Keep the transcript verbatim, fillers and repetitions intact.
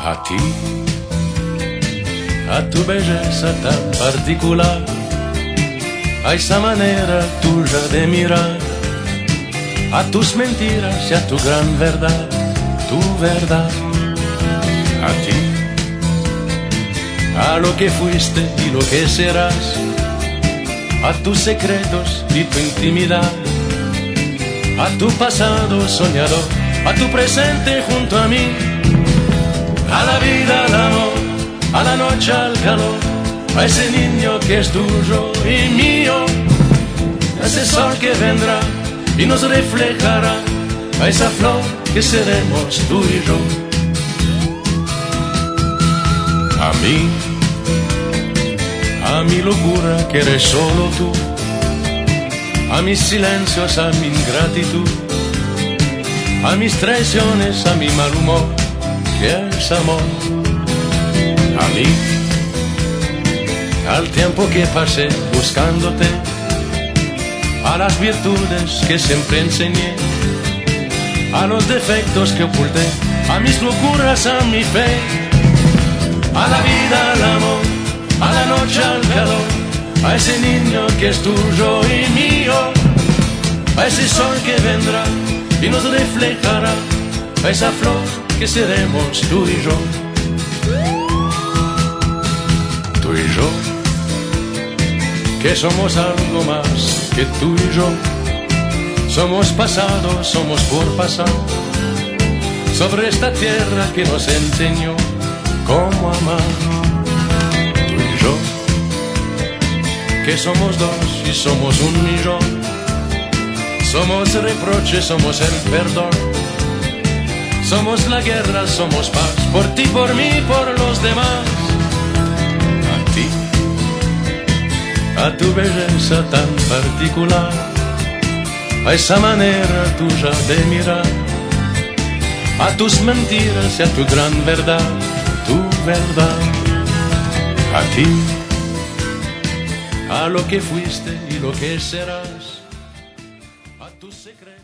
A ti, a tu belleza tan particular, a esa manera tuya de mirar, a tus mentiras y a tu gran verdad, tu verdad. A ti, a lo que fuiste y lo que serás, a tus secretos y tu intimidad, a tu pasado soñador, a tu presente junto a mí, a la vida, al amor, a la noche, al calor, a ese niño que es tuyo y mío, a ese sol que vendrá y nos reflejará, a esa flor que seremos tú y yo. A mí, a mi locura que eres solo tú, a mis silencios, a mi ingratitud, a mis traiciones, a mi mal humor, que es amor. A mí, al tiempo que pasé buscándote, a las virtudes que siempre enseñé, a los defectos que oculté, a mis locuras, a mi fe, a la vida, al amor, a la noche, al calor, a ese niño que es tuyo y mío, a ese sol que vendrá y nos reflejará, a esa flor que seremos tú y yo. Tú y yo, que somos algo más que tú y yo, somos pasado, somos por pasar, sobre esta tierra que nos enseñó cómo amar. Tú y yo, que somos dos y somos un millón, somos reproches, somos el perdón, somos la guerra, somos paz, por ti, por mí, por los demás. A ti, a tu belleza tan particular, a esa manera tuya de mirar, a tus mentiras y a tu gran verdad, tu verdad. A ti, a lo que fuiste y lo que serás, a tus secretos.